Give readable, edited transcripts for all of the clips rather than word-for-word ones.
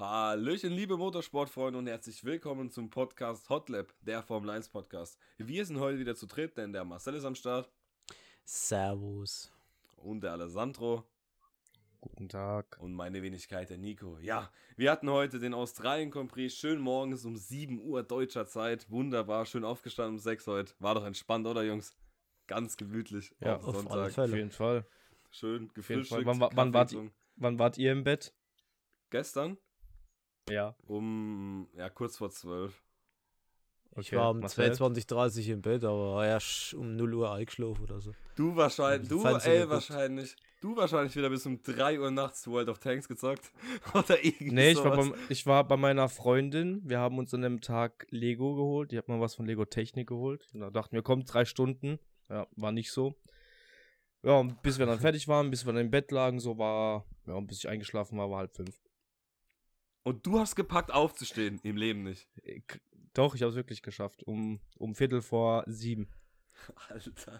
Hallöchen, liebe Motorsportfreunde und herzlich willkommen zum Podcast Hotlap, der Formel 1 Podcast. Wir sind heute wieder zu dritt, denn der Marcel ist am Start. Servus. Und der Alessandro. Guten Tag. Und meine Wenigkeit, der Nico. Ja, wir hatten heute den Australien Grand Prix, schön morgens um 7 Uhr deutscher Zeit. Wunderbar, schön aufgestanden um 6 heute. War doch entspannt, oder Jungs? Ganz gemütlich Ja, auf auf Sonntag. alle Fälle. Auf jeden Fall. Schön gefrühstückt. Wann wart ihr im Bett? Gestern Ja. kurz vor 12. Ich Okay, war um Marcel? 22:30 im Bett, aber erst um 0 Uhr eingeschlafen oder so. Du wahrscheinlich wieder bis um 3 Uhr nachts World of Tanks gezockt. Oder irgendwie Nee, sowas. ich war bei meiner Freundin. Wir haben uns an dem Tag Lego geholt. Die hat mal was von Lego Technik geholt. Und da dachten wir, komm, 3 Stunden. Ja, war nicht so. Ja, und bis wir dann fertig waren, bis wir dann im Bett lagen, und bis ich eingeschlafen war 5:30. Und du hast gepackt aufzustehen, im Leben nicht. Doch, ich habe es wirklich geschafft. Um 6:45. Alter.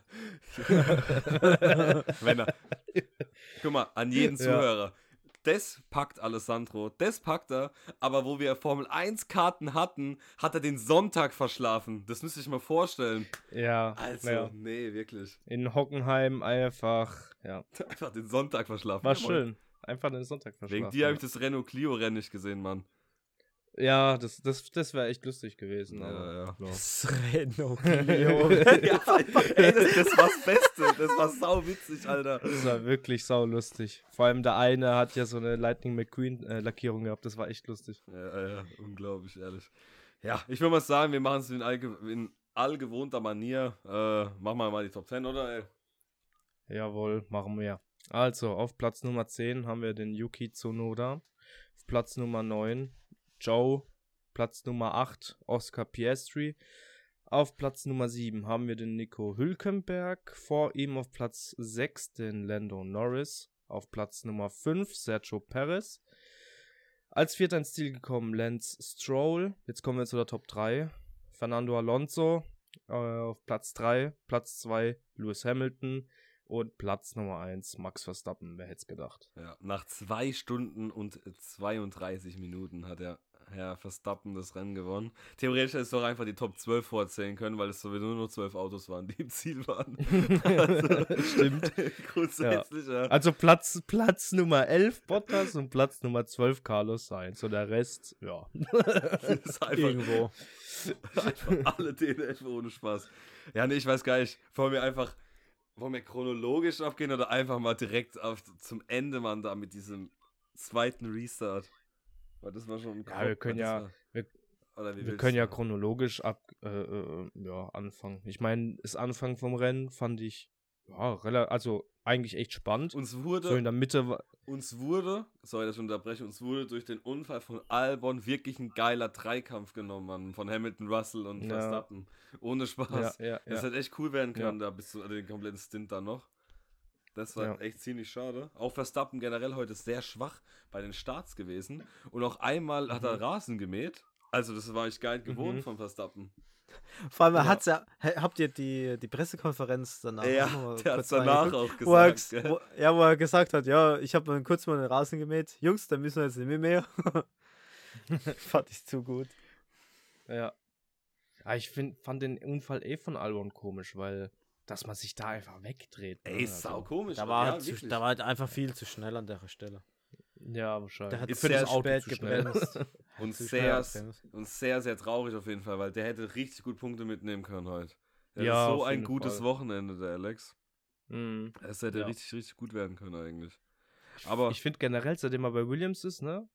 Guck mal, an jeden Zuhörer. Das packt Alessandro, das packt er, aber wo wir Formel 1 Karten hatten, hat er den Sonntag verschlafen. Das müsst ihr euch mal vorstellen. Ja. Also, ja. nee, wirklich. In Hockenheim einfach, ja. Einfach den Sonntag verschlafen. War Ja, Mann. schön. Einfach den Sonntag verschlafen. Wegen dir habe ich das Renault Clio-Rennen nicht gesehen, Mann. Ja, das wäre echt lustig gewesen. Ja. Aber, ja. Das Renault Clio. Ja, ey, das war das Beste. Das war sau witzig, Alter. Das war wirklich saulustig. Vor allem der eine hat ja so eine Lightning McQueen-Lackierung gehabt. Das war echt lustig. Ja, unglaublich, ehrlich. Ja, ich würde mal sagen, wir machen es in allgewohnter Manier. Machen wir mal die Top 10, oder? Ey? Jawohl, machen wir. Also, auf Platz Nummer 10 haben wir den Yuki Tsunoda. Auf Platz Nummer 9 Joe. Platz Nummer 8 Oscar Piastri. Auf Platz Nummer 7 haben wir den Nico Hülkenberg. Vor ihm auf Platz 6 den Lando Norris. Auf Platz Nummer 5 Sergio Perez. Als Vierter ins Ziel gekommen Lance Stroll. Jetzt kommen wir zu der Top 3. Fernando Alonso auf Platz 3. Platz 2 Lewis Hamilton. Und Platz Nummer 1 Max Verstappen. Wer hätte es gedacht? Ja, nach 2 Stunden und 32 Minuten hat der Herr Verstappen das Rennen gewonnen. Theoretisch hätte es doch einfach die Top 12 vorzählen können, weil es sowieso nur 12 Autos waren, die im Ziel waren. Also, Stimmt. Grundsätzlich, ja. Also Platz Nummer 11 Bottas und Platz Nummer 12 Carlos Sainz. Und der Rest, ja. Das ist einfach, Irgendwo. einfach alle DNF ohne Spaß. Ja, nee, ich weiß gar nicht. Wollen wir chronologisch abgehen oder einfach mal direkt zum Ende, Mann, da mit diesem zweiten Restart? Weil das war schon Ja, wir können ja chronologisch anfangen. Ich meine, das Anfang vom Rennen fand ich eigentlich echt spannend. So in der Mitte sorry, dass ich unterbreche, uns wurde durch den Unfall von Albon wirklich ein geiler Dreikampf genommen, Mann, von Hamilton, Russell und Verstappen. Ohne Spaß. Das hätte echt cool werden können, da bis zu den kompletten Stint da noch. Das war echt ziemlich schade. Auch Verstappen generell heute sehr schwach bei den Starts gewesen. Und auch einmal hat er Rasen gemäht. Also das war ich gar nicht gewohnt von Verstappen. Vor allem habt ihr die Pressekonferenz danach? Ja, der hat es danach auch gesagt. Wo er gesagt hat, ja, ich habe kurz mal den Rasen gemäht. Jungs, da müssen wir jetzt nicht mehr. Fand ich zu gut. Ja. Ja, ich fand den Unfall von Albon komisch, weil dass man sich da einfach wegdreht. Ey, sau komisch. Da war halt einfach viel zu schnell an der Stelle. Ja, wahrscheinlich. Der hat Ist sehr sehr spät gebremst. Und sehr, sehr traurig auf jeden Fall, weil der hätte richtig gut Punkte mitnehmen können heute. Der hat so ein gutes Wochenende, der Alex. Es hätte richtig, richtig gut werden können eigentlich. Aber ich finde generell, seitdem er bei Williams ist, ne?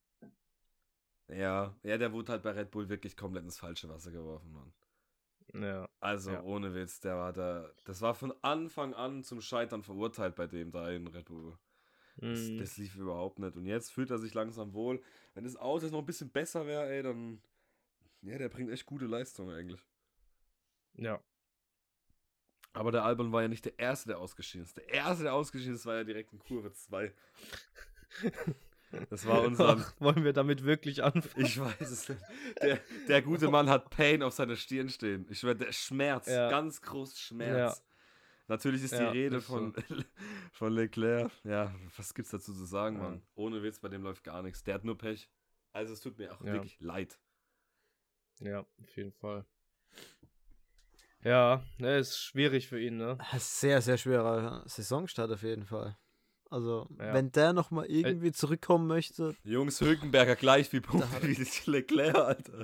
Ja, der wurde halt bei Red Bull wirklich komplett ins falsche Wasser geworfen, Mann. Ja. Also ohne Witz, das war von Anfang an zum Scheitern verurteilt bei dem da in Red Bull. Das lief überhaupt nicht. Und jetzt fühlt er sich langsam wohl. Wenn das Auto jetzt noch ein bisschen besser wäre, ey, dann der bringt echt gute Leistung eigentlich. Ja. Aber der Albon war ja nicht der Erste, der ausgeschieden ist. Der Erste, der ausgeschieden ist, war ja direkt in Kurve 2. Das war unser... Wollen wir damit wirklich anfangen? Ich weiß es nicht. Der gute Mann hat Pain auf seiner Stirn stehen. Ich schwöre, der Schmerz, ganz groß Schmerz. Ja. Natürlich ist die Rede von Leclerc. Ja, was gibt's dazu zu sagen, Mann? Ohne Witz, bei dem läuft gar nichts. Der hat nur Pech. Also es tut mir auch wirklich leid. Ja, auf jeden Fall. Ja, ist schwierig für ihn, ne? Sehr, sehr schwerer Saisonstart auf jeden Fall. Also, wenn der nochmal irgendwie zurückkommen möchte. Jungs, Hülkenberger gleich wie Punkte wie Leclerc, Alter.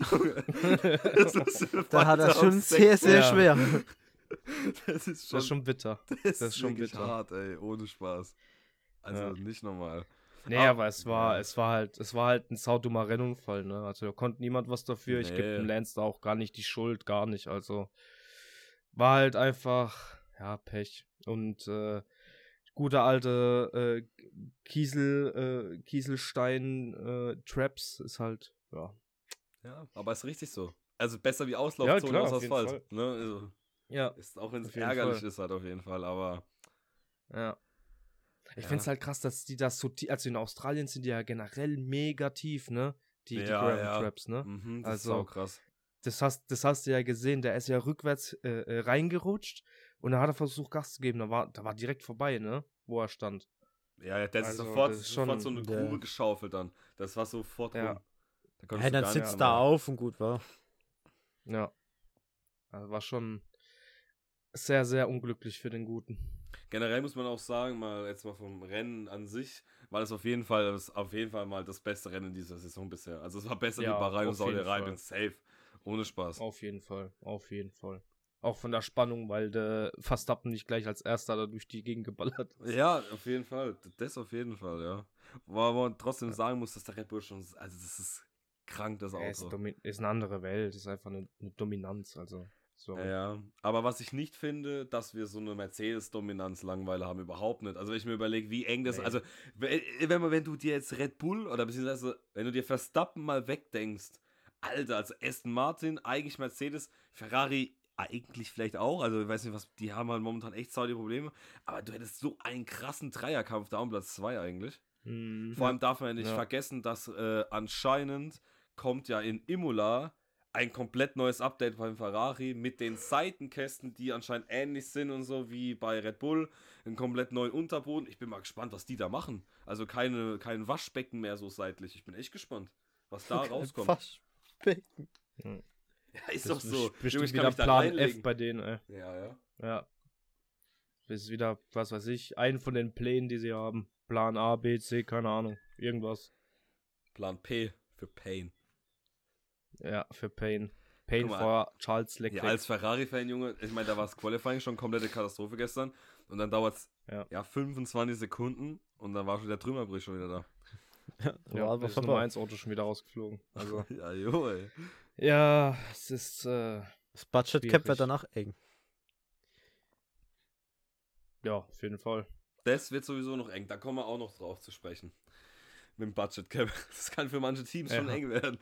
Da hat er schon sehr, sehr schwer. Das ist schon bitter. Das ist schon bitter. Hart, ey, ohne Spaß. Also nicht normal. Nee, aber es war halt ein saudummer Rennunfall, ne? Also da konnte niemand was dafür. Ich gebe dem Lance da auch gar nicht die Schuld, gar nicht. Also war halt einfach, Pech. Und gute alte Kieselstein-Traps ist halt, Ja, aber ist richtig so. Also besser wie Auslaufzone aus Asphalt. Ne? Also, ist, auch wenn es ärgerlich ist halt auf jeden Fall, aber ja. Ich finde es halt krass, dass die das so tief, also in Australien sind die ja generell mega tief, ne? Die Gravel-Traps, ne? Mhm, das ist auch krass. Das hast du ja gesehen, der ist ja rückwärts reingerutscht und da hat er versucht, Gas zu geben. Da war direkt vorbei, ne? Wo er stand. Ja, das ist sofort so eine Grube geschaufelt dann. Das war sofort rum. Dann sitzt da auf und gut war. Ja. Also war schon sehr, sehr unglücklich für den Guten. Generell muss man auch sagen, mal vom Rennen an sich, war das auf jeden Fall mal das beste Rennen dieser Saison bisher. Also es war besser wie Bahrain und Saudi-Arabien, safe. Ohne Spaß. Auf jeden Fall. Auch von der Spannung, weil der Verstappen nicht gleich als Erster da durch die Gegend geballert ist. Ja, auf jeden Fall. Das auf jeden Fall, ja. Wo man trotzdem sagen muss, dass der Red Bull schon, also das ist krank, das Auto. Ist eine andere Welt, ist einfach eine Dominanz, also. So. Ja, aber was ich nicht finde, dass wir so eine Mercedes-Dominanz Langweile haben, überhaupt nicht. Also wenn ich mir überlege, wie eng das, also wenn du dir jetzt Red Bull oder beziehungsweise wenn du dir Verstappen mal wegdenkst, Alter, also Aston Martin, eigentlich Mercedes, Ferrari eigentlich vielleicht auch, also ich weiß nicht, die haben halt momentan echt saudi Probleme, aber du hättest so einen krassen Dreierkampf da um Platz 2 eigentlich. Vor allem darf man ja nicht vergessen, dass anscheinend kommt ja in Imola ein komplett neues Update beim Ferrari mit den Seitenkästen, die anscheinend ähnlich sind und so wie bei Red Bull. Einen komplett neuen Unterboden. Ich bin mal gespannt, was die da machen. Also kein Waschbecken mehr so seitlich. Ich bin echt gespannt, was da rauskommt. Waschbecken. Ja, ist doch so. Bestimmt wieder Plan F bei denen, ey. Ja. Das ist wieder, was weiß ich, einen von den Plänen, die sie haben. Plan A, B, C, keine Ahnung. Irgendwas. Plan P für Pain. Ja, für Pain. Pain vor Charles Leclerc. Ja, als Ferrari-Fan, Junge, ich meine, da war das Qualifying schon komplette Katastrophe gestern. Und dann dauert es 25 Sekunden und dann war schon der Trümmerbrich schon wieder da. Ja, das Nummer 1 Auto schon wieder rausgeflogen. Also. Ja, jo, ey. Ja, es ist das Budget-Cap wird danach eng. Ja, auf jeden Fall. Das wird sowieso noch eng, da kommen wir auch noch drauf zu sprechen. Mit dem Budget Cap. Das kann für manche Teams schon eng werden.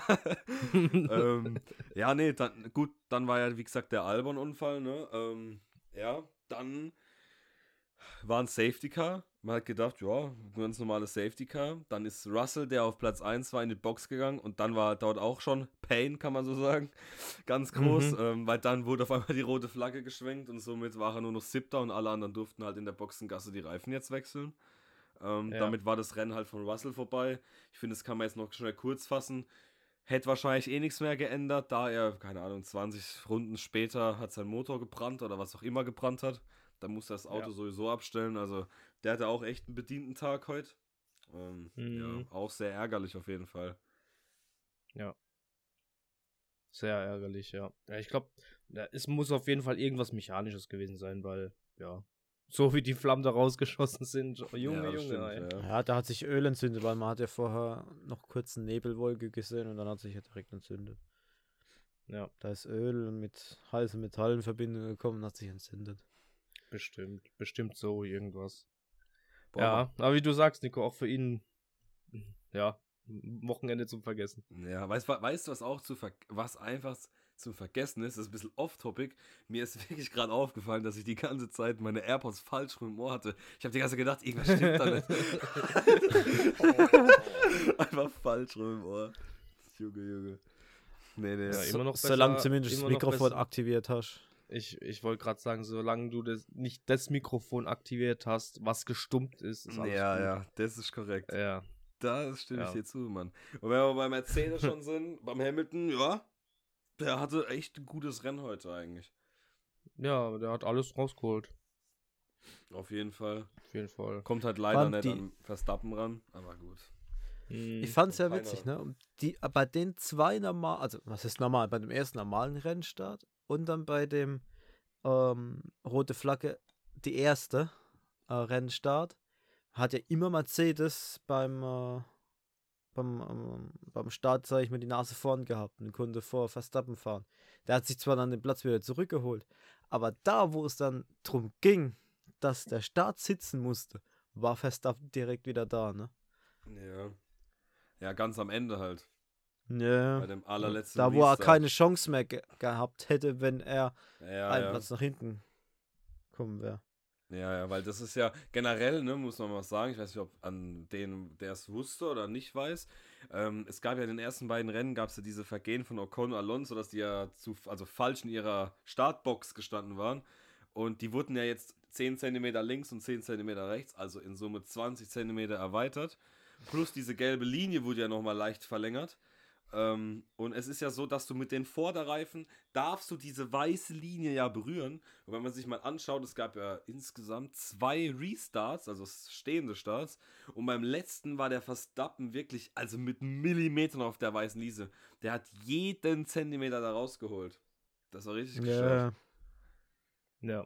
Dann war ja, wie gesagt, der Albon-Unfall, ne? Dann war ein Safety Car. Man hat gedacht, ja, ganz normales Safety Car. Dann ist Russell, der auf Platz 1 war, in die Box gegangen und dann war dort auch schon Pain, kann man so sagen. Ganz groß, weil dann wurde auf einmal die rote Flagge geschwenkt und somit war er nur noch 7. und alle anderen durften halt in der Boxengasse die Reifen jetzt wechseln. Damit war das Rennen halt von Russell vorbei. Ich finde, das kann man jetzt noch schnell kurz fassen. Hätte wahrscheinlich nichts mehr geändert, da er, keine Ahnung, 20 Runden später hat sein Motor gebrannt oder was auch immer gebrannt hat. Da musste das Auto sowieso abstellen. Also der hatte auch echt einen bedienten Tag heute. Auch sehr ärgerlich auf jeden Fall. Ja. Sehr ärgerlich, ja. Ich glaube, es muss auf jeden Fall irgendwas Mechanisches gewesen sein, weil, so wie die Flammen da rausgeschossen sind. Junge. Stimmt, ja, da hat sich Öl entzündet, weil man hat ja vorher noch kurz eine Nebelwolke gesehen und dann hat sich ja direkt entzündet. Ja. Da ist Öl mit heißen Metall in Verbindung gekommen und hat sich entzündet. Bestimmt so irgendwas. Boah, ja, aber wie du sagst, Nico, auch für ihn, Wochenende zum Vergessen. Ja, weißt du, was einfach zum Vergessen ist? Das ist ein bisschen off-topic. Mir ist wirklich gerade aufgefallen, dass ich die ganze Zeit meine AirPods falsch rum im Ohr hatte. Ich habe die ganze Zeit gedacht, irgendwas stimmt da nicht. Einfach falsch rum im Ohr. Junge. Nee. Ja, immer noch besser, solange zumindest das Mikrofon aktiviert hast. Ich wollte gerade sagen, solange du nicht das Mikrofon aktiviert hast, was gestummt ist alles gut. Ja, das ist korrekt. Ja. Da stimme ich dir zu, Mann. Und wenn wir bei Mercedes schon sind, beim Hamilton, ja, der hatte echt ein gutes Rennen heute eigentlich. Ja, der hat alles rausgeholt. Auf jeden Fall. Auf jeden Fall. Kommt halt leider nicht an Verstappen ran, aber gut. Ich fand es ja witzig, ne? Bei den zwei normal, also was ist normal, bei dem ersten normalen Rennstart und dann bei dem rote Flagge, die erste Rennstart, hat ja immer Mercedes beim Start, sage ich mal, die Nase vorn gehabt und konnte vor Verstappen fahren. Der hat sich zwar dann den Platz wieder zurückgeholt, aber da, wo es dann drum ging, dass der Start sitzen musste, war Verstappen direkt wieder da, ne? Ja. Ja, ganz am Ende halt. Ja. Bei dem allerletzten Da, wo er keine Chance mehr gehabt hätte, wenn er einen Platz nach hinten kommen wäre. Ja, weil das ist ja generell, ne, muss man mal sagen, ich weiß nicht, ob an den, der es wusste oder nicht weiß, es gab ja in den ersten beiden Rennen, gab es ja diese Vergehen von Ocon und Alonso, dass die ja falsch in ihrer Startbox gestanden waren und die wurden ja jetzt 10 cm links und 10 cm rechts, also in Summe 20 cm erweitert, plus diese gelbe Linie wurde ja nochmal leicht verlängert. Und es ist ja so, dass du mit den Vorderreifen darfst du diese weiße Linie ja berühren. Und wenn man sich mal anschaut, es gab ja insgesamt 2 Restarts, also stehende Starts. Und beim letzten war der Verstappen wirklich, also mit Millimetern auf der weißen Linie. Der hat jeden Zentimeter da rausgeholt. Das war richtig gestört. Ja.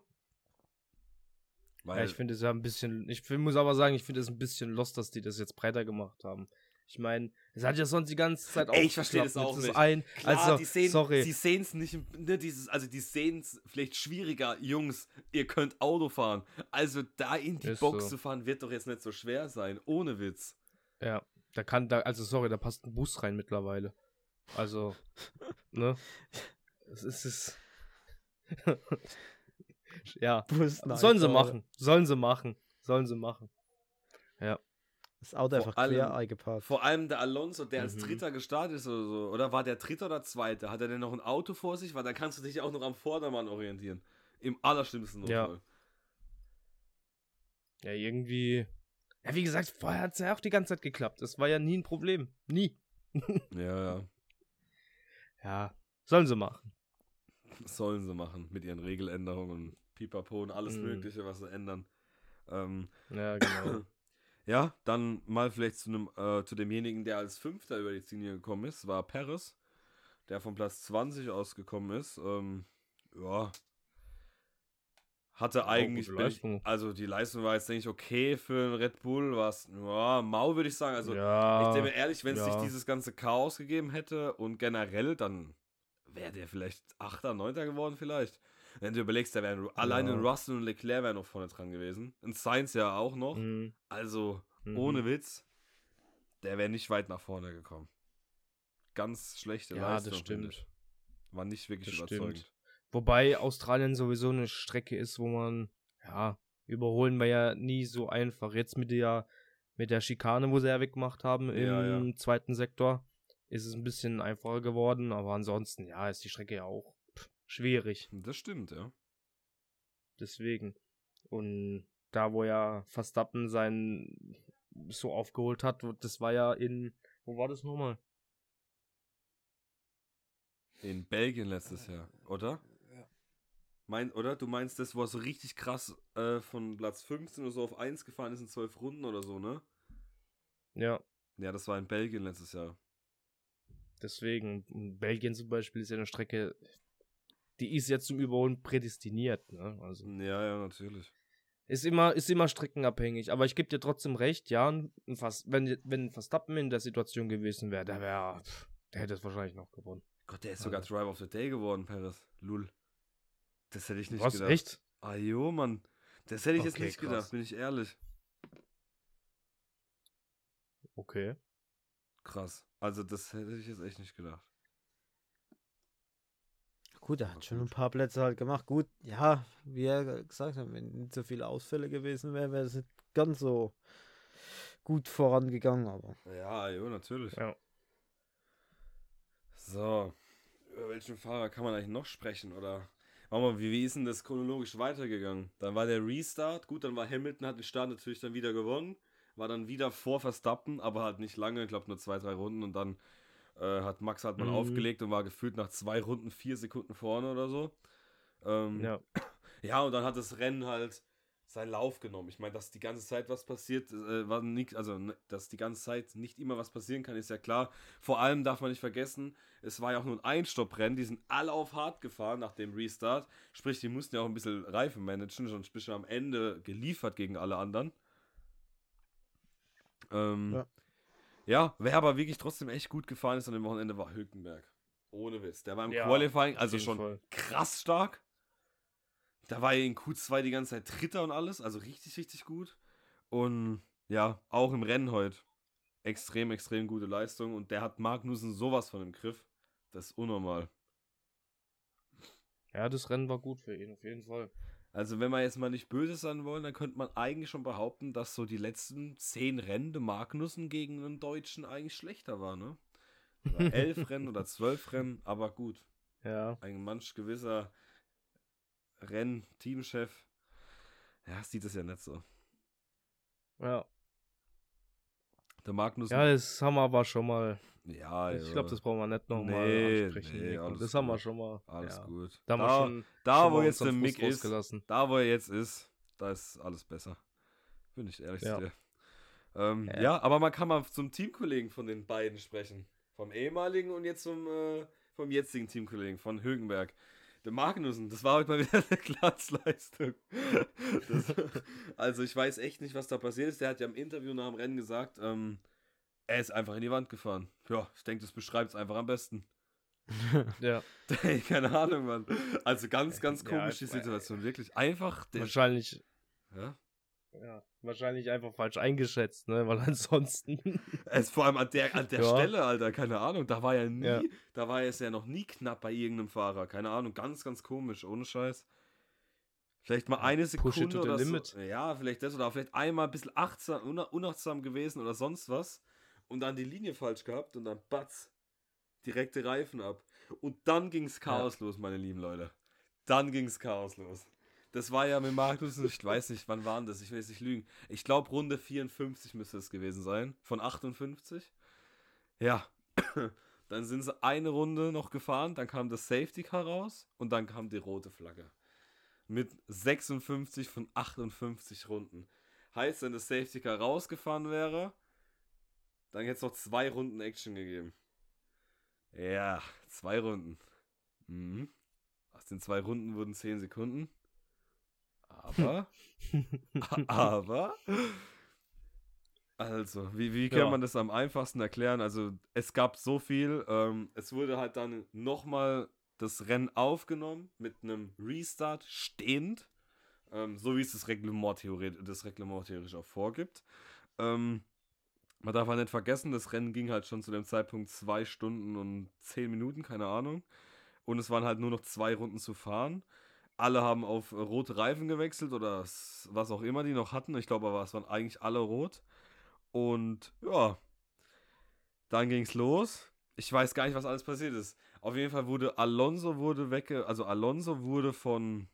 Ich finde es ja ein bisschen, muss aber sagen, ich finde es ein bisschen lost, dass die das jetzt breiter gemacht haben. Ich meine, es hat ja sonst die ganze Zeit auch. Ich verstehe das auch nicht. Klar, sie sehen es nicht, ne, die sehen es vielleicht schwieriger. Jungs, ihr könnt Auto fahren. Also da in die Box zu fahren, wird doch jetzt nicht so schwer sein. Ohne Witz. Ja, da passt ein Bus rein mittlerweile. Also, ne? Es ist. Ja. Sollen sie machen. Ja. Das Auto einfach quer eingeparkt. Vor allem der Alonso, der als Dritter gestartet ist oder so. Oder war der Dritte oder Zweite? Hat er denn noch ein Auto vor sich? Weil da kannst du dich auch noch am Vordermann orientieren. Im allerschlimmsten Notfall. Ja, irgendwie. Ja, wie gesagt, vorher hat es ja auch die ganze Zeit geklappt. Das war ja nie ein Problem. Nie. Ja. Ja, sollen sie machen. Sollen sie machen. Mit ihren Regeländerungen, Pipapo und alles Mögliche, was sie ändern. Ja, genau. Ja, dann mal vielleicht zu demjenigen, der als Fünfter über die Ziellinie gekommen ist, war Perez, der von Platz 20 ausgekommen ist. Ja, hatte eigentlich, also die Leistung war jetzt, denke ich, okay für einen Red Bull, war es, ja, mau würde ich sagen. Also ich denke mir ehrlich, wenn es nicht dieses ganze Chaos gegeben hätte und generell, dann wäre der vielleicht 8., 9. geworden vielleicht. Wenn du überlegst, da wären alleine Russell und Leclerc wären noch vorne dran gewesen. Und Sainz ja auch noch. Also, ohne Witz, der wäre nicht weit nach vorne gekommen. Ganz schlechte Leistung. Das stimmt. War nicht wirklich überzeugend. Stimmt. Wobei Australien sowieso eine Strecke ist, wo man, überholen wir ja nie so einfach. Jetzt mit der Schikane, wo sie ja weggemacht haben im zweiten Sektor, ist es ein bisschen einfacher geworden. Aber ansonsten, ist die Strecke ja auch schwierig. Das stimmt, ja. Deswegen. Und da, wo ja Verstappen sein so aufgeholt hat, das war ja wo war das nochmal? In Belgien letztes Jahr, oder? Ja. Oder? Du meinst das, wo er so richtig krass von Platz 15 oder so auf 1 gefahren ist in 12 Runden oder so, ne? Ja. Ja, das war in Belgien letztes Jahr. Deswegen, Belgien zum Beispiel ist ja eine Strecke, die ist jetzt zum Überholen prädestiniert, ne? Also, ja, natürlich. Ist immer streckenabhängig, aber ich gebe dir trotzdem recht, wenn Verstappen in der Situation gewesen wäre, der hätte es wahrscheinlich noch gewonnen. Gott, der ist sogar Driver of the Day geworden, Perez. Lull. Das hätte ich nicht gedacht. Echt? Ah jo, Mann. Das hätte ich jetzt nicht gedacht, bin ich ehrlich. Okay. Krass. Also das hätte ich jetzt echt nicht gedacht. Gut, er hat schon ein paar Plätze halt gemacht. Gut, ja, wie er gesagt hat, wenn nicht so viele Ausfälle gewesen wären, wäre es nicht ganz so gut vorangegangen, aber. Ja, jo, natürlich. Ja. So, über welchen Fahrer kann man eigentlich noch sprechen, oder? Machen wir, wie ist denn das chronologisch weitergegangen? Dann war der Restart, gut, dann war Hamilton, hat den Start natürlich dann wieder gewonnen, war dann wieder vor Verstappen, aber halt nicht lange, ich glaube nur 2-3 Runden und dann hat Max halt mal aufgelegt und war gefühlt nach 2 Runden 4 Sekunden vorne oder so. Ja, und dann hat das Rennen halt seinen Lauf genommen. Ich meine, dass die ganze Zeit was passiert, war nicht, also dass die ganze Zeit nicht immer was passieren kann, ist ja klar. Vor allem darf man nicht vergessen, es war ja auch nur ein Einstopprennen, die sind alle auf hart gefahren nach dem Restart. Sprich, die mussten ja auch ein bisschen Reifen managen, sonst bist du am Ende geliefert gegen alle anderen. Ja, wer aber wirklich trotzdem echt gut gefahren ist an dem Wochenende, war Hülkenberg. Ohne Witz. Der war im Qualifying, also schon krass stark. Da war er in Q2 die ganze Zeit Dritter und alles, also richtig, richtig gut. Und ja, auch im Rennen heute extrem, extrem gute Leistung. Und der hat Magnussen sowas von im Griff. Das ist unnormal. Ja, das Rennen war gut für ihn, auf jeden Fall. Also wenn wir jetzt mal nicht böse sein wollen, dann könnte man eigentlich schon behaupten, dass so die letzten 10 Rennen de Magnussen gegen einen Deutschen eigentlich schlechter war, ne? Oder 11 Rennen oder 12 Rennen, aber gut. Ja. Ein manch gewisser Teamchef, ja, sieht es ja nicht so. Ja. Der Magnussen. Ja, das haben wir aber schon mal. Ja, ich glaube, das brauchen wir nicht nochmal ansprechen. Nee, das haben wir schon mal. Alles gut. Da wo jetzt der Mick ist, da wo er jetzt ist, da ist alles besser. Bin ich ehrlich zu dir. Ja, aber man kann mal zum Teamkollegen von den beiden sprechen. Vom ehemaligen und jetzt vom jetzigen Teamkollegen, von Hülkenberg. Der Magnussen, das war heute mal wieder eine Glanzleistung. Also ich weiß echt nicht, was da passiert ist. Der hat ja im Interview nach dem Rennen gesagt, er ist einfach in die Wand gefahren. Ja, ich denke, das beschreibt es einfach am besten. Ja. Keine Ahnung, Mann. Also ganz, ganz komisch die Situation. Wirklich einfach. Wahrscheinlich. Ja? Ja, wahrscheinlich einfach falsch eingeschätzt, ne? Weil ansonsten. Es vor allem an der Stelle, Alter, keine Ahnung. Da war es ja noch nie knapp bei irgendeinem Fahrer. Keine Ahnung, ganz, ganz komisch, ohne Scheiß. Vielleicht mal eine Sekunde oder so. Ja, vielleicht das oder vielleicht einmal ein bisschen unachtsam gewesen oder sonst was. Und dann die Linie falsch gehabt und dann batz. Direkte Reifen ab. Und dann ging's Chaos los, meine lieben Leute. Dann ging's Chaos los. Das war ja mit Magnussen, ich weiß nicht, wann waren das? Ich will jetzt nicht lügen. Ich glaube, Runde 54 müsste es gewesen sein. Von 58. Ja. Dann sind sie eine Runde noch gefahren, dann kam das Safety Car raus und dann kam die rote Flagge. Mit 56 von 58 Runden. Heißt, wenn das Safety Car rausgefahren wäre, dann hätte es noch 2 Runden Action gegeben. Ja, 2 Runden. Aus den 2 Runden wurden 10 Sekunden. Aber, also, wie kann man das am einfachsten erklären? Also, es gab so viel, es wurde halt dann nochmal das Rennen aufgenommen mit einem Restart stehend, so wie es das Reglement theoretisch auch vorgibt. Man darf halt nicht vergessen, das Rennen ging halt schon zu dem Zeitpunkt 2 Stunden und 10 Minuten, keine Ahnung. Und es waren halt nur noch 2 Runden zu fahren. Alle haben auf rote Reifen gewechselt oder was auch immer die noch hatten. Ich glaube aber, es waren eigentlich alle rot. Und ja, dann ging es los. Ich weiß gar nicht, was alles passiert ist. Auf jeden Fall wurde Alonso wurde von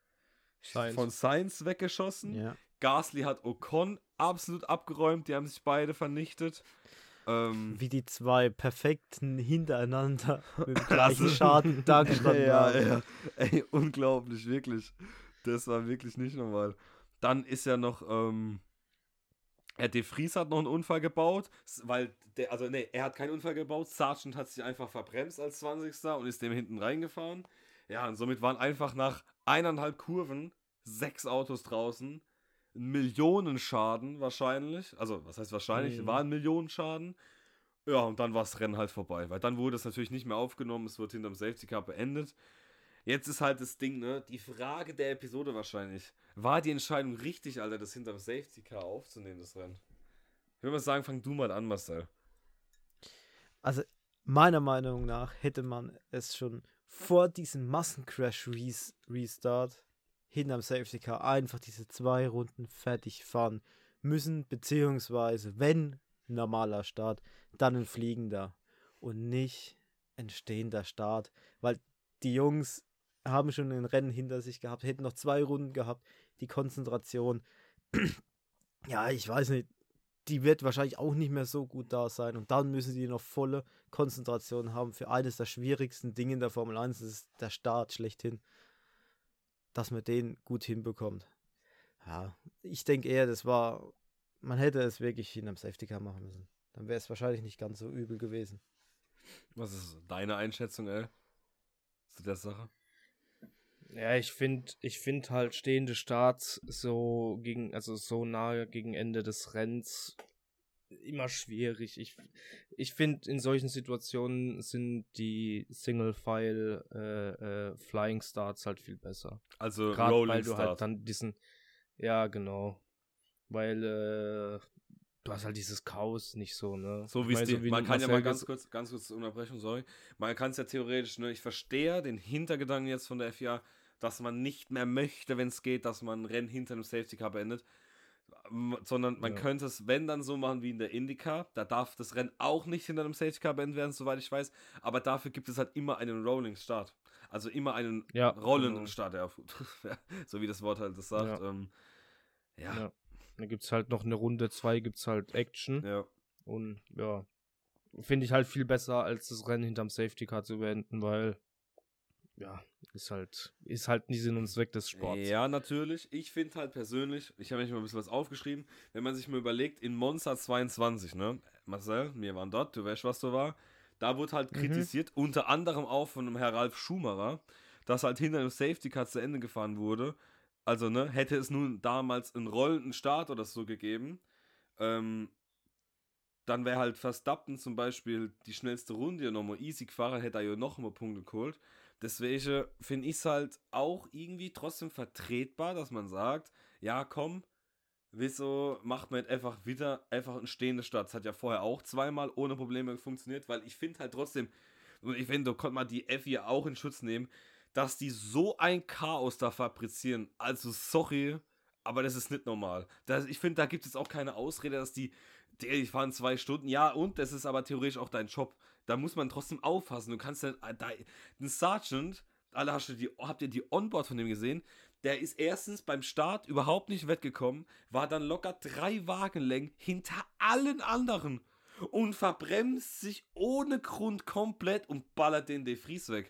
Sainz weggeschossen. Ja. Gasly hat Ocon absolut abgeräumt. Die haben sich beide vernichtet. Wie die 2 perfekt hintereinander mit dem gleichen Schaden dargestanden haben. Ja. Ey, unglaublich, wirklich. Das war wirklich nicht normal. Dann ist ja noch, De Vries hat noch einen Unfall gebaut, weil er hat keinen Unfall gebaut. Sargent hat sich einfach verbremst als 20. und ist dem hinten reingefahren. Ja, und somit waren einfach nach 1,5 Kurven 6 Autos draußen. Millionenschaden wahrscheinlich. Also, was heißt wahrscheinlich? War ein Millionenschaden. Ja, und dann war das Rennen halt vorbei. Weil dann wurde es natürlich nicht mehr aufgenommen. Es wird hinterm Safety Car beendet. Jetzt ist halt das Ding, ne? Die Frage der Episode wahrscheinlich. War die Entscheidung richtig, Alter, das hinterm Safety Car aufzunehmen, das Rennen? Ich würde mal sagen, fang du mal an, Marcel. Also, meiner Meinung nach hätte man es schon vor diesem Massencrash-Restart hinterm Safety Car einfach diese 2 Runden fertig fahren müssen, beziehungsweise, wenn normaler Start, dann ein fliegender und nicht ein stehender Start, weil die Jungs haben schon ein Rennen hinter sich gehabt, hätten noch 2 Runden gehabt, die Konzentration, ja, ich weiß nicht, die wird wahrscheinlich auch nicht mehr so gut da sein. Und dann müssen die noch volle Konzentration haben für eines der schwierigsten Dinge in der Formel 1. Das ist der Start schlechthin. Dass man den gut hinbekommt. Ja, ich denke eher, man hätte es wirklich in einem Safety Car machen müssen. Dann wäre es wahrscheinlich nicht ganz so übel gewesen. Was ist deine Einschätzung, zu der Sache? Ja, ich finde halt stehende Starts so nahe gegen Ende des Rennens immer schwierig. Ich finde, in solchen Situationen sind die Single-File Flying Starts halt viel besser. Also gerade Rolling weil du Start. halt dann ja, genau. Weil du hast halt dieses Chaos nicht so, ne? So wie es man kann ja mal ganz kurz Unterbrechung, sorry. Man kann es ja theoretisch, ne, ich verstehe den Hintergedanken jetzt von der FIA, dass man nicht mehr möchte, wenn es geht, dass man ein Rennen hinter einem Safety Car beendet, sondern man könnte es, wenn, dann so machen wie in der IndyCar. Da darf das Rennen auch nicht hinter einem Safety Car beendet werden, soweit ich weiß, aber dafür gibt es halt immer einen Rolling Start. Also immer einen rollenden Start, ja, so wie das Wort halt das sagt. Ja. Dann gibt es halt noch eine Runde 2, gibt es halt Action. Ja. Und ja, finde ich halt viel besser, als das Rennen hinterm Safety Car zu beenden, weil ja, ist halt nicht Sinn und Zweck des Sports. Ja, natürlich. Ich finde halt persönlich, ich habe mir mal ein bisschen was aufgeschrieben, wenn man sich mal überlegt, in Monza 22, ne, Marcel, wir waren dort, du weißt, was du war, da wurde halt kritisiert, unter anderem auch von einem Herr Ralf Schumacher, dass halt hinter einem Safety Car zu Ende gefahren wurde. Also, ne, hätte es nun damals einen rollenden Start oder so gegeben, dann wäre halt Verstappen zum Beispiel die schnellste Runde nochmal easy gefahren, hätte er ja noch mal Punkte geholt. Deswegen finde ich es halt auch irgendwie trotzdem vertretbar, dass man sagt, ja komm, wieso macht man jetzt einfach einen stehenden Start? Das hat ja vorher auch zweimal ohne Probleme funktioniert, weil ich finde halt trotzdem, und ich finde, da konnte man die FIA auch in Schutz nehmen, dass die so ein Chaos da fabrizieren. Also sorry, aber das ist nicht normal. Ich finde, da gibt es auch keine Ausrede, dass die fahren 2 Stunden, ja, und das ist aber theoretisch auch dein Job. Da muss man trotzdem aufpassen. Du kannst ein Sergeant, habt ihr die Onboard von dem gesehen? Der ist erstens beim Start überhaupt nicht wettgekommen, war dann locker 3 Wagenlängen hinter allen anderen und verbremst sich ohne Grund komplett und ballert den De Vries weg.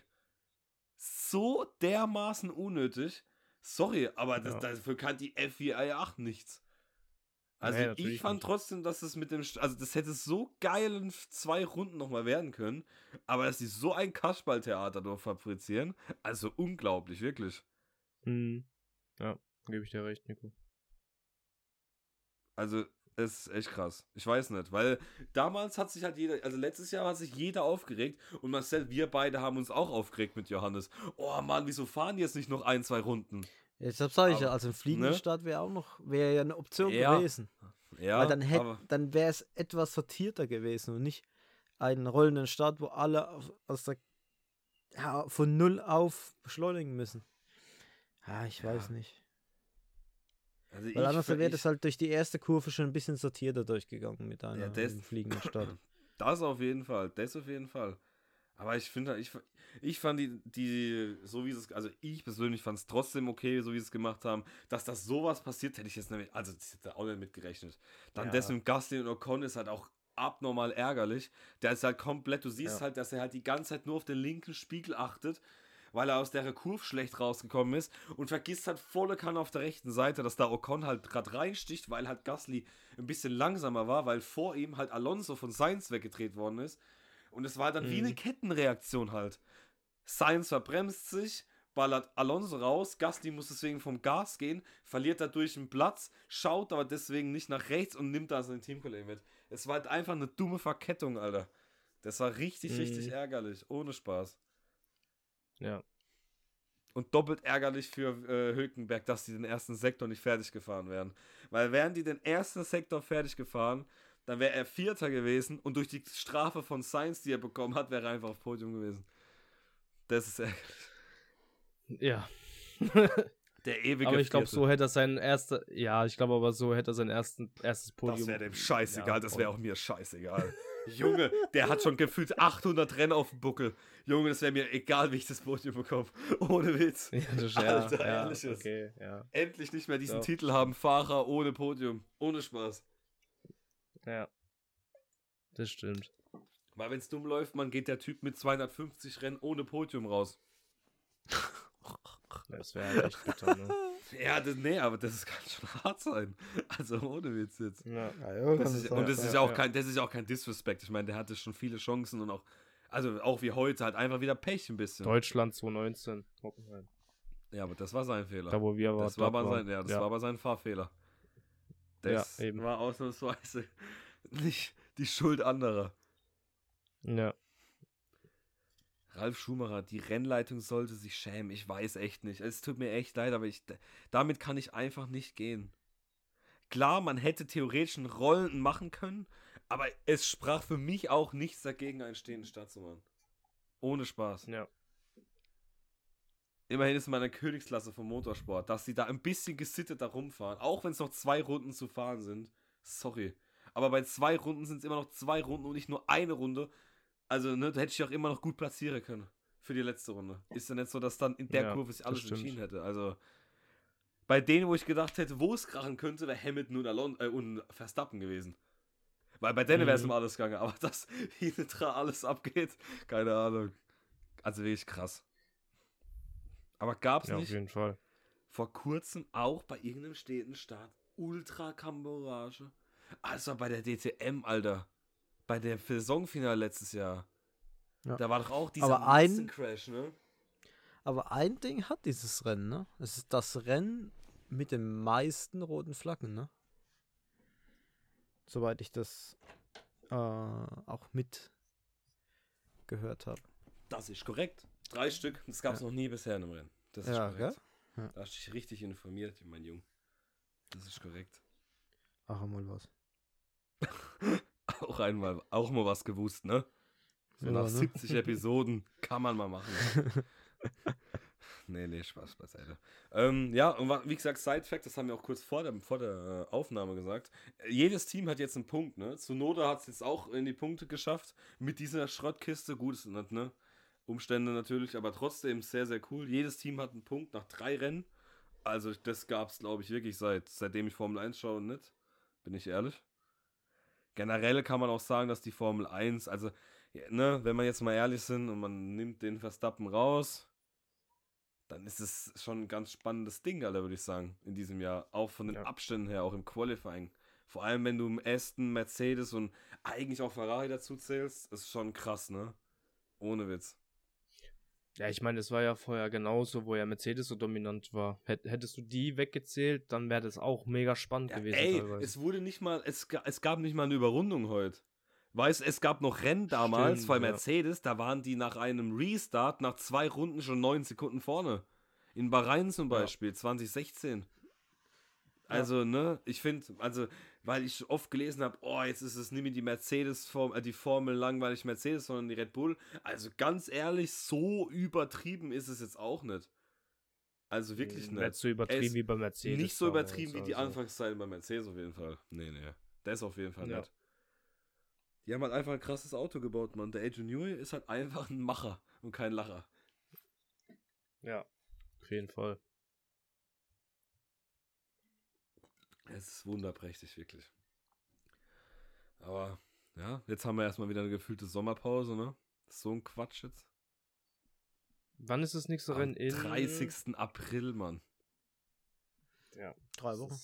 So dermaßen unnötig. Sorry, aber dafür kann die FIA 8 nichts. Also ich fand trotzdem, dass es das hätte so geil in 2 Runden nochmal werden können, aber dass die so ein Kasperltheater dort fabrizieren, also unglaublich, wirklich. Ja, gebe ich dir recht, Nico. Also, es ist echt krass. Ich weiß nicht, weil damals hat sich halt letztes Jahr hat sich jeder aufgeregt und Marcel, wir beide haben uns auch aufgeregt mit Johannes. Oh Mann, wieso fahren die jetzt nicht noch 1, 2 Runden? Deshalb sage ich ja, also ein Fliegender wäre ja eine Option gewesen. Ja, weil dann wäre es etwas sortierter gewesen und nicht einen rollenden Start, wo alle von null auf beschleunigen müssen. Ja, ich weiß nicht. Also weil anders wäre das halt durch die erste Kurve schon ein bisschen sortierter durchgegangen mit einem fliegenden Start. Das auf jeden Fall. Aber ich finde, ich fand die so wie es, also ich persönlich fand es trotzdem okay, so wie sie es gemacht haben, dass das sowas passiert, hätte ich jetzt nämlich, also das hätte auch nicht mitgerechnet. Dann das mit Gasly und Ocon ist halt auch abnormal ärgerlich. Der ist halt komplett, du siehst halt, dass er halt die ganze Zeit nur auf den linken Spiegel achtet, weil er aus der Kurve schlecht rausgekommen ist und vergisst halt volle Kanne auf der rechten Seite, dass da Ocon halt gerade reinsticht, weil halt Gasly ein bisschen langsamer war, weil vor ihm halt Alonso von Sainz weggedreht worden ist. Und es war dann wie eine Kettenreaktion halt. Sainz verbremst sich, ballert Alonso raus, Gasly muss deswegen vom Gas gehen, verliert dadurch einen Platz, schaut aber deswegen nicht nach rechts und nimmt da seinen Teamkollegen mit. Es war halt einfach eine dumme Verkettung, Alter. Das war richtig, richtig ärgerlich, ohne Spaß. Ja. Und doppelt ärgerlich für Hülkenberg, dass die den ersten Sektor nicht fertig gefahren wären. Weil wären die den ersten Sektor fertig gefahren, dann wäre er Vierter gewesen und durch die Strafe von Sainz, die er bekommen hat, wäre er einfach auf Podium gewesen. Das ist ärgerlich. Ja. Der ewige aber ich glaube, so hätte er sein erstes Podium. Das wäre dem scheißegal, das wäre auch mir scheißegal. Junge, der hat schon gefühlt 800 Rennen auf dem Buckel. Junge, das wäre mir egal, wie ich das Podium bekomme. Ohne Witz. Ja, das Alter, ehrliches. Okay, ja. Endlich nicht mehr diesen Titel haben, Fahrer ohne Podium. Ohne Spaß. Ja. Das stimmt. Weil wenn es dumm läuft, man geht der Typ mit 250 Rennen ohne Podium raus. Das wäre halt echt bitter, ne? Ja, aber das kann schon hart sein. Also ohne Witz jetzt. Ja. Das ist ja auch kein Disrespect. Ich meine, der hatte schon viele Chancen und auch wie heute, halt einfach wieder Pech ein bisschen. Deutschland 2019, Hockenheim. Ja, aber das war sein Fehler. Da, wo wir waren. Das war aber sein Fahrfehler. Das war ausnahmsweise nicht die Schuld anderer. Ja. Ralf Schumacher, die Rennleitung sollte sich schämen. Ich weiß echt nicht. Es tut mir echt leid, aber damit kann ich einfach nicht gehen. Klar, man hätte theoretisch einen Rollenden machen können, aber es sprach für mich auch nichts dagegen, einen stehenden Start zu machen. Ohne Spaß. Ja. Immerhin ist man eine Königsklasse vom Motorsport, dass sie da ein bisschen gesittet da rumfahren, auch wenn es noch 2 Runden zu fahren sind. Sorry. Aber bei 2 Runden sind es immer noch 2 Runden und nicht nur eine Runde. Also, ne, da hätte ich auch immer noch gut platzieren können für die letzte Runde. Ist ja nicht so, dass dann in der Kurve sich alles entschieden hätte. Also, bei denen, wo ich gedacht hätte, wo es krachen könnte, wäre Hamilton und Verstappen gewesen. Weil bei denen wäre es um alles gegangen. Aber dass hinten alles abgeht, keine Ahnung. Also wirklich krass. Aber gab es nicht auf jeden Fall. vor kurzem auch bei irgendeinem stehenden Start Ultra-Kamborage? Also bei der DTM, Alter. Bei der Saisonfinale letztes Jahr. Ja. Da war doch auch dieser Crash, ne? Aber ein Ding hat dieses Rennen, ne? Es ist das Rennen mit den meisten roten Flaggen, ne? Soweit ich das auch mitgehört habe. Das ist korrekt. 3 Stück. Das gab es noch nie bisher in einem Rennen. Das ist korrekt. Ja? Da hast du dich richtig informiert, mein Junge. Das ist korrekt. Ach, mal was. Auch mal was gewusst, ne? So nach 70 Episoden kann man mal machen. Nee, Spaß beiseite. Ja, und wie gesagt, Side-Fact, das haben wir auch kurz vor der Aufnahme gesagt. Jedes Team hat jetzt einen Punkt, ne? Tsunoda hat es jetzt auch in die Punkte geschafft mit dieser Schrottkiste. Gut, ist nicht, ne? Umstände natürlich, aber trotzdem sehr, sehr cool. Jedes Team hat einen Punkt nach 3 Rennen. Also das gab es, glaube ich, wirklich seitdem ich Formel 1 schaue nicht. Bin ich ehrlich. Generell kann man auch sagen, dass die Formel 1, also, ne, wenn wir jetzt mal ehrlich sind und man nimmt den Verstappen raus, dann ist es schon ein ganz spannendes Ding, Alter, würde ich sagen, in diesem Jahr. Auch von den Abständen her, auch im Qualifying. Vor allem, wenn du im Aston, Mercedes und eigentlich auch Ferrari dazu zählst, ist schon krass, ne? Ohne Witz. Ja, ich meine, es war ja vorher genauso, wo ja Mercedes so dominant war. Hättest du die weggezählt, dann wäre das auch mega spannend gewesen. Ey, teilweise. Es wurde nicht mal, es gab nicht mal eine Überrundung heute. Weißt, es gab noch Rennen damals bei Mercedes, da waren die nach einem Restart nach 2 Runden schon 9 Sekunden vorne. In Bahrain zum Beispiel, 2016. Also, ne, ich finde, weil ich oft gelesen habe, jetzt ist es nicht mehr die die Formel langweilig Mercedes, sondern die Red Bull. Also ganz ehrlich, so übertrieben ist es jetzt auch nicht. Also wirklich nicht. Nicht so übertrieben wie bei Mercedes. Nicht so übertrieben wie die Anfangszeiten bei Mercedes auf jeden Fall. Nee. Das auf jeden Fall nicht. Die haben halt einfach ein krasses Auto gebaut, Mann. Der Adrian Newey ist halt einfach ein Macher und kein Lacher. Ja, auf jeden Fall. Es ist wunderprächtig, wirklich. Aber, ja, jetzt haben wir erstmal wieder eine gefühlte Sommerpause, ne? So ein Quatsch jetzt. Wann ist das nächste Rennen? Am 30. April, Mann. Ja. 3 Wochen.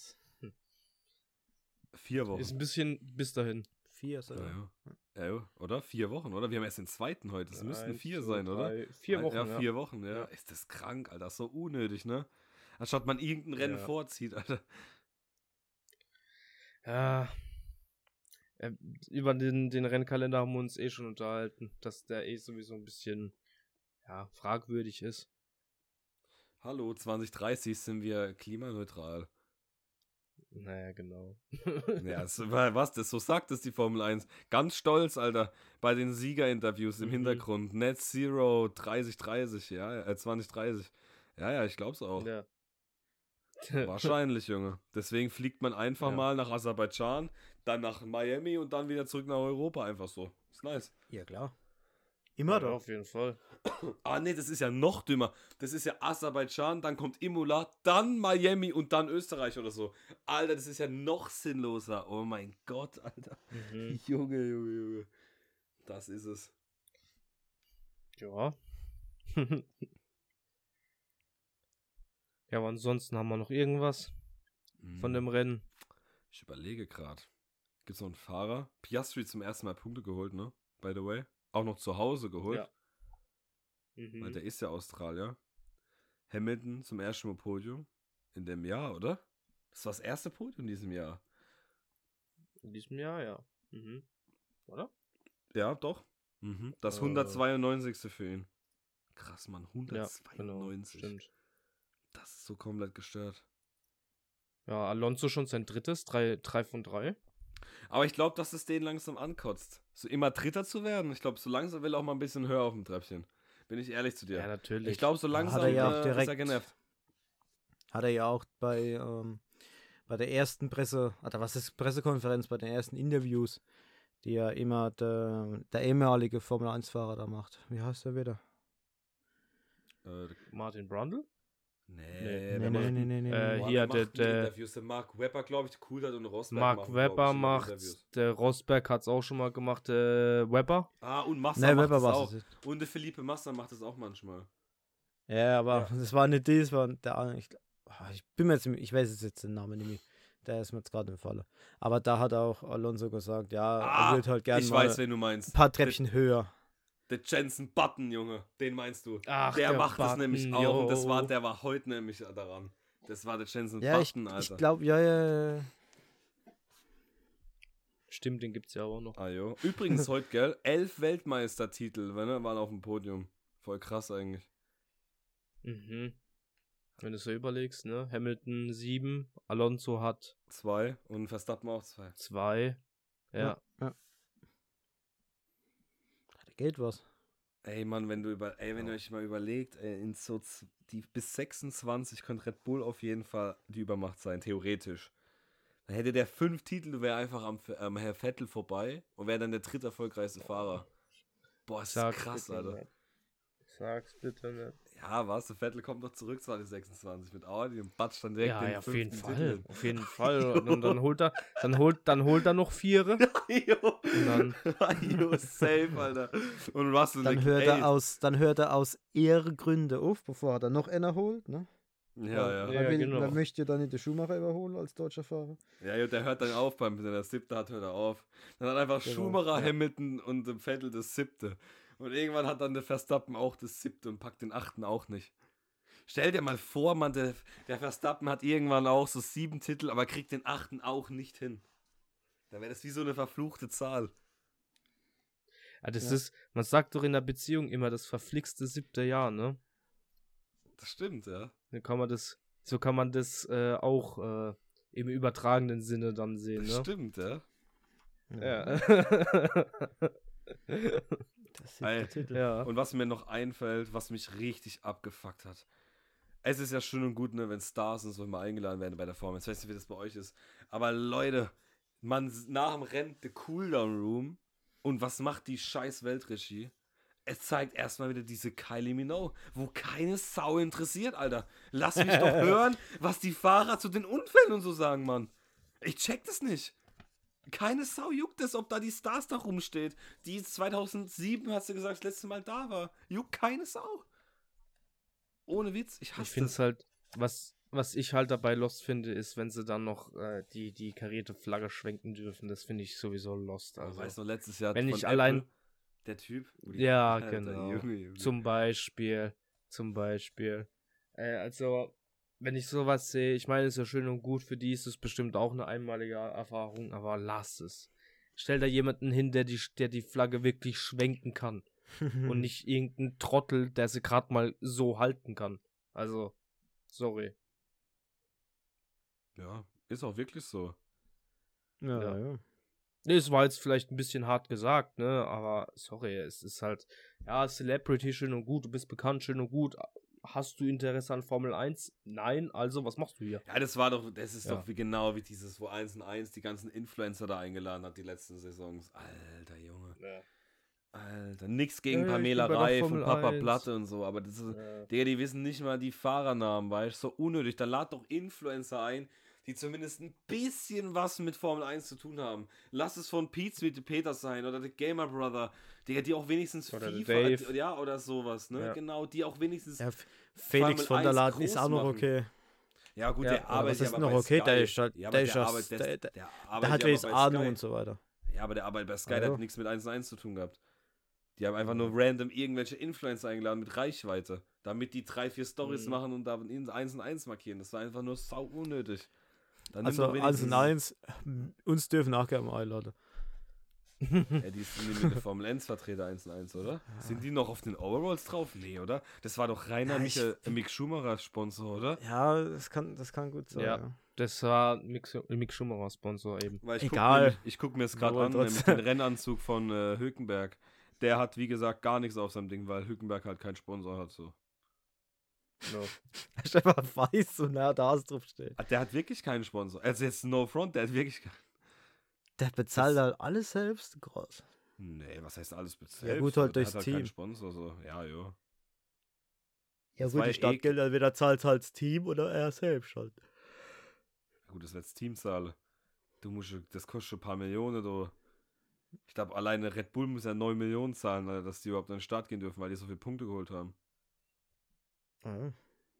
4 Wochen. Ist ein bisschen bis dahin. 4 ist ja, oder? 4 Wochen, oder? Wir haben erst den 2. heute. Es müssten 4 sein, 3, oder? 4 Wochen, ja. 4 Wochen, ja. Ist das krank, Alter. Das ist so unnötig, ne? Anstatt man irgendein Rennen vorzieht, Alter. Ja. Über den Rennkalender haben wir uns schon unterhalten, dass der sowieso ein bisschen fragwürdig ist. Hallo, 2030 sind wir klimaneutral. Naja, genau. Ja, so sagt es die Formel 1. Ganz stolz, Alter, bei den Siegerinterviews im Hintergrund. Net Zero 2030, 2030. Ja, ich glaub's auch. Ja. Wahrscheinlich, Junge. Deswegen fliegt man einfach mal nach Aserbaidschan, dann nach Miami und dann wieder zurück nach Europa, einfach so. Ist nice. Ja, klar. Immer doch. Auf jeden Fall. Ah, nee, das ist ja noch dümmer. Das ist ja Aserbaidschan, dann kommt Imola, dann Miami und dann Österreich oder so. Alter, das ist ja noch sinnloser. Oh mein Gott, Alter. Junge. Das ist es. Ja. Ja, aber ansonsten haben wir noch irgendwas von dem Rennen. Ich überlege gerade. Gibt es noch einen Fahrer? Piastri zum ersten Mal Punkte geholt, ne? By the way. Auch noch zu Hause geholt. Ja. Weil der ist ja Australier. Hamilton zum ersten Mal Podium. In dem Jahr, oder? Das war das erste Podium in diesem Jahr. In diesem Jahr, ja. Oder? Ja, doch. Das 192. für ihn. Krass, Mann. 192. Ja, genau, stimmt. Das ist so komplett gestört. Ja, Alonso schon sein drittes, 3 von 3. Aber ich glaube, dass es den langsam ankotzt. So immer Dritter zu werden. Ich glaube, so langsam will er auch mal ein bisschen höher auf dem Treppchen. Bin ich ehrlich zu dir. Ja, natürlich. Ich glaube, so langsam ist er genervt. Hat er ja auch bei der ersten Pressekonferenz, bei den ersten Interviews, die ja immer der ehemalige Formel-1-Fahrer da macht. Wie heißt der wieder? Martin Brundle? Nee. Hier der Interviews. Der Mark Webber, glaube ich, cool hat und Rosberg. Mark Webber macht, der Rosberg hat es auch schon mal gemacht, Webber. Und Massa macht das auch. Und der Felipe Massa macht das auch manchmal. Ja, aber das war nicht das war der ich weiß jetzt den Namen nicht mehr. Der ist mir jetzt gerade im Falle. Aber da hat auch Alonso gesagt, er wird halt gerne mal wen du meinst. Ein paar Treppchen höher. Der Jensen Button, Junge, den meinst du. Ach, der macht Button, das nämlich auch und der war heute nämlich daran. Das war der Jensen Button, Alter. Ich glaube, ja. Stimmt, den gibt's ja auch noch. Ah, jo. Übrigens heute, gell, 11 Weltmeistertitel, waren auf dem Podium. Voll krass eigentlich. Wenn du so überlegst, ne? Hamilton 7, Alonso hat 2 und Verstappen auch 2. 2, ja. Da geht was. Ey, Mann, wenn ihr euch mal überlegt, bis 26 könnte Red Bull auf jeden Fall die Übermacht sein, theoretisch. Dann hätte der 5 Titel, wäre einfach am Herr Vettel vorbei und wäre dann der dritt erfolgreichste Fahrer. Boah, ist das krass, Alter. Nicht. Sag's bitte nicht. Ja, was? Der Vettel kommt noch zurück 2026 mit Audi und batscht dann direkt den auf jeden Titel. Fall. Auf jeden Fall. Und dann holt er noch 4. Und dann safe, Alter. Und Russell dann hört er aus Ehrengründen auf, bevor er dann noch einer holt, ne? Ja. Genau. Man möchte dann nicht den Schumacher überholen als deutscher Fahrer. Ja, der hört dann auf, wenn der 7. hat, hört er auf. Dann hat einfach Schumacher, Hamilton und Vettel das 7. Und irgendwann hat dann der Verstappen auch das 7. und packt den 8. auch nicht. Stell dir mal vor, Mann, der Verstappen hat irgendwann auch so 7 Titel, aber kriegt den 8. auch nicht hin. Da wäre das wie so eine verfluchte Zahl. Ja, ist, man sagt doch in der Beziehung immer das verflixte 7. Jahr, ne? Das stimmt, ja. So kann man das auch im übertragenen Sinne dann sehen, das ne? Stimmt, ja. Das ist der Titel. Ja. Und was mir noch einfällt, was mich richtig abgefuckt hat. Es ist ja schön und gut, ne, wenn Stars und so immer eingeladen werden bei der Formel. Ich weiß nicht, wie das bei euch ist. Aber Leute, nach dem Rennen, der Cooldown Room. Und was macht die scheiß Weltregie? Es zeigt erstmal wieder diese Kylie Minogue, wo keine Sau interessiert, Alter. Lass mich doch hören, was die Fahrer zu den Unfällen und so sagen, Mann. Ich check das nicht. Keine Sau juckt es, ob da die Stars da rumsteht. Die 2007, hast du gesagt, das letzte Mal da war. Juckt keine Sau. Ohne Witz, ich hasse Ich finde es halt, was ich halt dabei lost finde, ist, wenn sie dann noch die karierte Flagge schwenken dürfen. Das finde ich sowieso lost. Also, weißt du, letztes Jahr wenn von ich Apple, allein... der Typ. Ja, Alter, genau. Junge. Zum Beispiel. Also, wenn ich sowas sehe, ich meine, es ist ja schön und gut, für die ist es bestimmt auch eine einmalige Erfahrung, aber lass es. Stell da jemanden hin, der die Flagge wirklich schwenken kann. Und nicht irgendein Trottel, der sie gerade mal so halten kann. Also, sorry. Ja, ist auch wirklich so. Ja. Nee, es war jetzt vielleicht ein bisschen hart gesagt, ne, aber sorry, es ist halt, ja, Celebrity schön und gut, du bist bekannt, schön und gut. Hast du Interesse an Formel 1? Nein, also was machst du hier? Ja, das ist doch genau wie dieses, wo 1&1 die ganzen Influencer da eingeladen hat, die letzten Saisons. Alter Junge. Ja. Alter Alter, nix gegen Pamela Reif und Papa 1. Platte und so, aber das ist, Digga, die wissen nicht mal die Fahrernamen, weißt du, so unnötig. Dann lad doch Influencer ein, die zumindest ein bisschen was mit Formel 1 zu tun haben. Lass es von Pete Peters sein oder der Gamer Brother, Digga, die auch wenigstens oder FIFA, ja, oder sowas, ne, genau, die auch wenigstens Felix von der Laden ist auch noch okay. Ja gut, der arbeitet ja, was ist noch okay, Sky. Der ist halt, der hat jetzt Ahnung und so weiter. Ja, aber der arbeitet bei Sky, der hat nichts mit 1&1 zu tun gehabt. Die haben einfach nur random irgendwelche Influencer eingeladen mit Reichweite, damit die 3-4 Stories machen und da 1&1 markieren. Das war einfach nur sau unnötig. Dann also 1&1, uns dürfen auch gerne mal einladen. Ja, die sind mit der Formel 1 Vertreter 1&1, oder? Ja. Sind die noch auf den Overalls drauf? Nee, oder? Das war doch reiner Mick Schumacher Sponsor, oder? Ja, das kann gut sein. Ja. Das war Mick Schumacher Sponsor eben. Weil ich guck mir es gerade an, mit dem Rennanzug von Hülkenberg. Der hat, wie gesagt, gar nichts auf seinem Ding, weil Hülkenberg halt keinen Sponsor hat, so. No. Ich einfach weiß, so nah da drauf steht. Der hat wirklich keinen Sponsor. Also jetzt No Front, der hat wirklich keinen. Der bezahlt halt alles selbst? Krass. Nee, was heißt alles bezahlt? Ja gut, halt durchs halt Team. Keinen Sponsor, so. Ja, jo. Ja gut, die Startgelder entweder zahlt halt das Team oder er selbst halt. Ja gut, das wird das Team zahlen. Das kostet schon ein paar Millionen, du. Ich glaube, alleine Red Bull muss ja 9 Millionen zahlen, Alter, dass die überhaupt an den Start gehen dürfen, weil die so viele Punkte geholt haben. Mhm.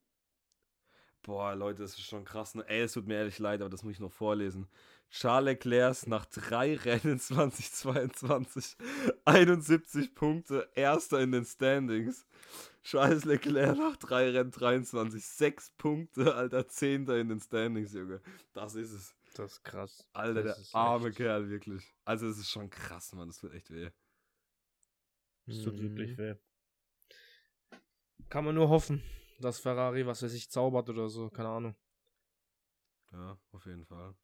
Boah, Leute, das ist schon krass. Ne? Ey, es tut mir ehrlich leid, aber das muss ich noch vorlesen. Charles Leclerc nach 3 Rennen 2022 71 Punkte, erster in den Standings. Charles Leclerc nach 3 Rennen 23, 6 Punkte, Alter, 10. in den Standings, Junge. Das ist es. Das ist krass. Alter, der arme Kerl, wirklich. Also, es ist schon krass, Mann. Das tut echt weh. Das tut wirklich weh. Kann man nur hoffen, dass Ferrari, was weiß ich, zaubert oder so. Keine Ahnung. Ja, auf jeden Fall.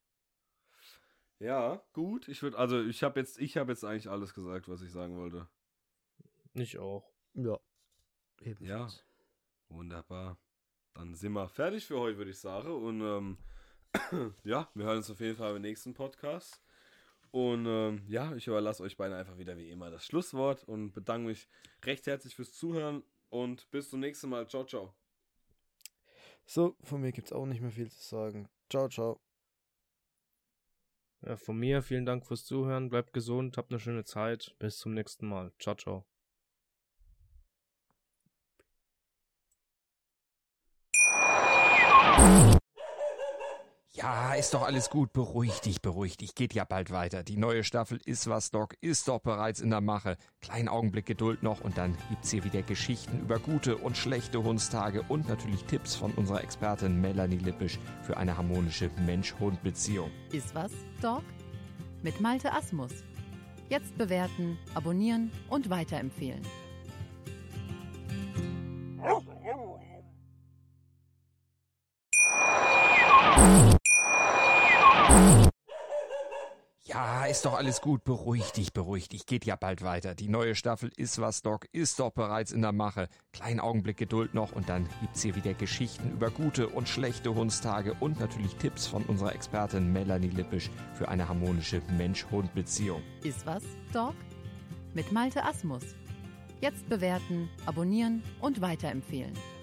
Ja, gut. Ich habe jetzt eigentlich alles gesagt, was ich sagen wollte. Ich auch. Ja. Ja. Wunderbar. Dann sind wir fertig für heute, würde ich sagen. Und ja, wir hören uns auf jeden Fall im nächsten Podcast. Und ja, ich überlasse euch beiden einfach wieder wie immer das Schlusswort und bedanke mich recht herzlich fürs Zuhören und bis zum nächsten Mal. Ciao, ciao. So, von mir gibt es auch nicht mehr viel zu sagen. Ciao, ciao. Ja, von mir vielen Dank fürs Zuhören. Bleibt gesund, habt eine schöne Zeit. Bis zum nächsten Mal. Ciao, ciao. Ja, ist doch alles gut. Beruhig dich. Geht ja bald weiter. Die neue Staffel Iswas Dog ist doch bereits in der Mache. Kleinen Augenblick Geduld noch und dann gibt's hier wieder Geschichten über gute und schlechte Hundstage und natürlich Tipps von unserer Expertin Melanie Lippisch für eine harmonische Mensch-Hund-Beziehung. Iswas Dog mit Malte Asmus. Jetzt bewerten, abonnieren und weiterempfehlen. Ja, ist doch alles gut. Beruhig dich. Geht ja bald weiter. Die neue Staffel Iswas Dog ist doch bereits in der Mache. Kleinen Augenblick Geduld noch und dann gibt's hier wieder Geschichten über gute und schlechte Hundstage und natürlich Tipps von unserer Expertin Melanie Lippisch für eine harmonische Mensch-Hund-Beziehung. Iswas Dog mit Malte Asmus. Jetzt bewerten, abonnieren und weiterempfehlen.